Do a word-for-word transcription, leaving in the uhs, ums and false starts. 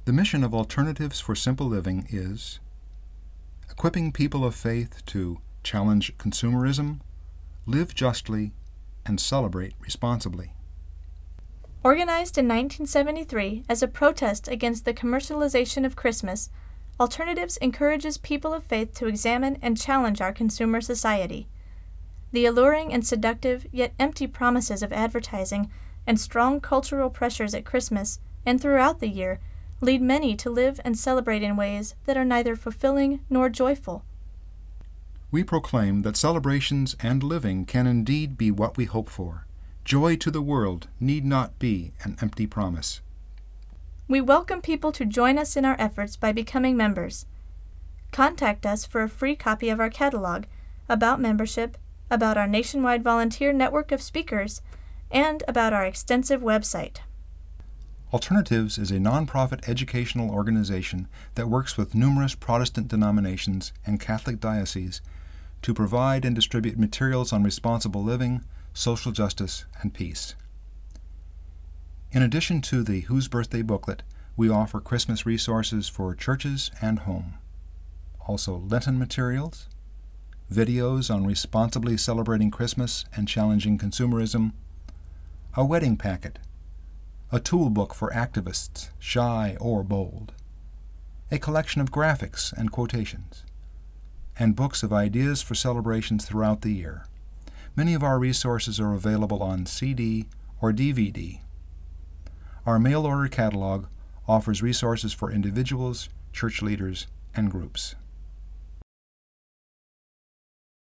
The mission of Alternatives for Simple Living is equipping people of faith to challenge consumerism, live justly, and celebrate responsibly. Organized in nineteen seventy-three as a protest against the commercialization of Christmas, Alternatives encourages people of faith to examine and challenge our consumer society. The alluring and seductive yet empty promises of advertising and strong cultural pressures at Christmas and throughout the year lead many to live and celebrate in ways that are neither fulfilling nor joyful. We proclaim that celebrations and living can indeed be what we hope for. Joy to the world need not be an empty promise. We welcome people to join us in our efforts by becoming members. Contact us for a free copy of our catalog, about membership, about our nationwide volunteer network of speakers, and about our extensive website. Alternatives is a nonprofit educational organization that works with numerous Protestant denominations and Catholic dioceses to provide and distribute materials on responsible living, social justice, and peace. In addition to the Whose Birthday booklet, we offer Christmas resources for churches and home. Also Lenten materials, videos on responsibly celebrating Christmas and challenging consumerism, a wedding packet, a tool book for activists, shy or bold, a collection of graphics and quotations, and books of ideas for celebrations throughout the year. Many of our resources are available on C D or D V D. Our mail-order catalog offers resources for individuals, church leaders, and groups.